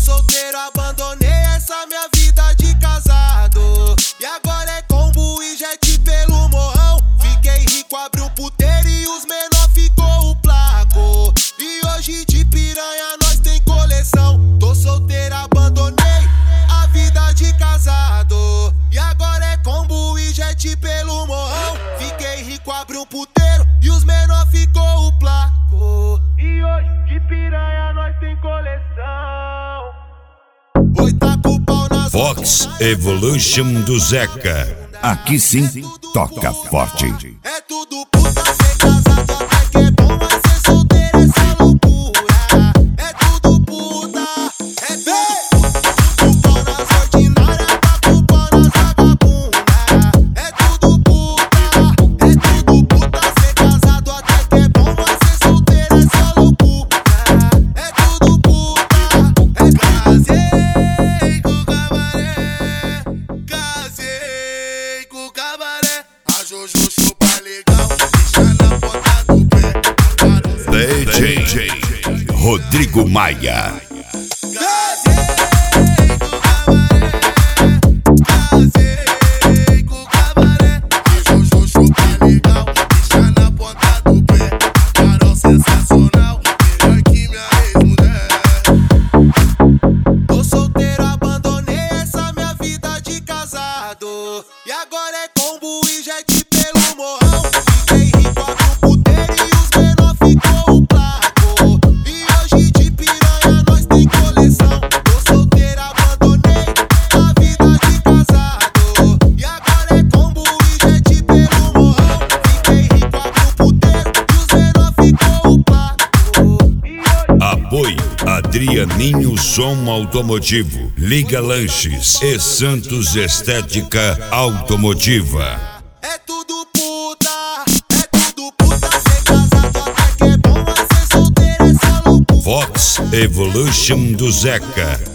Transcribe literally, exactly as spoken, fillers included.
solteiro, abandonei essa minha vida de casado. E agora é combo e jet pelo morrão. Fiquei rico, abri um puteiro e os menor ficou o placo. E hoje de piranha nós tem coleção. Tô solteiro, abandonei a vida de casado. E agora é combo e jet pelo morrão. Fiquei rico, abri um puteiro e os menor ficou o placo. E hoje de piranha nós tem coleção. Oi, taca o pau nas Fox Evolution do Zeca. Aqui sim, toca forte. É tudo puta ser casado, até que é bom, mas ser solteiro essa loucura. É tudo puta, é tudo pau nas ordinárias, taca o pau nas vagabundas. É tudo puta, é tudo puta ser casado, até que é bom, mas ser solteiro essa loucura. É tudo puta, é casei com o cabaré, casei com o cabaré. A Jojo chupa legal, deixa na ponta do pé. D J Rodrigo Maia. Casei com o cabaré, casei com o cabaré. A Jojo chupa legal, deixa na ponta do pé. Carol sensacional, melhor que minha ex-mulher. Tô solteiro, abandonei essa minha vida de casado. E agora é combo e jet pelo morrão. Fiquei rico, abri um puteiro e os menor ficou o placo. E hoje de piranha nós tem coleção. Tô solteiro, abandonei a vida de casado. E agora é combo e jet pelo morrão. Fiquei rico, abri um puteiro e os menor ficou o placo. Apoio Adrianinho Som Automotivo, Liga Lanches e Santos Estética Automotiva. É tudo puta, é tudo puta ser casado, até que é bom, mas ser solteiro essa loucura. Fox Evolution do Zeca.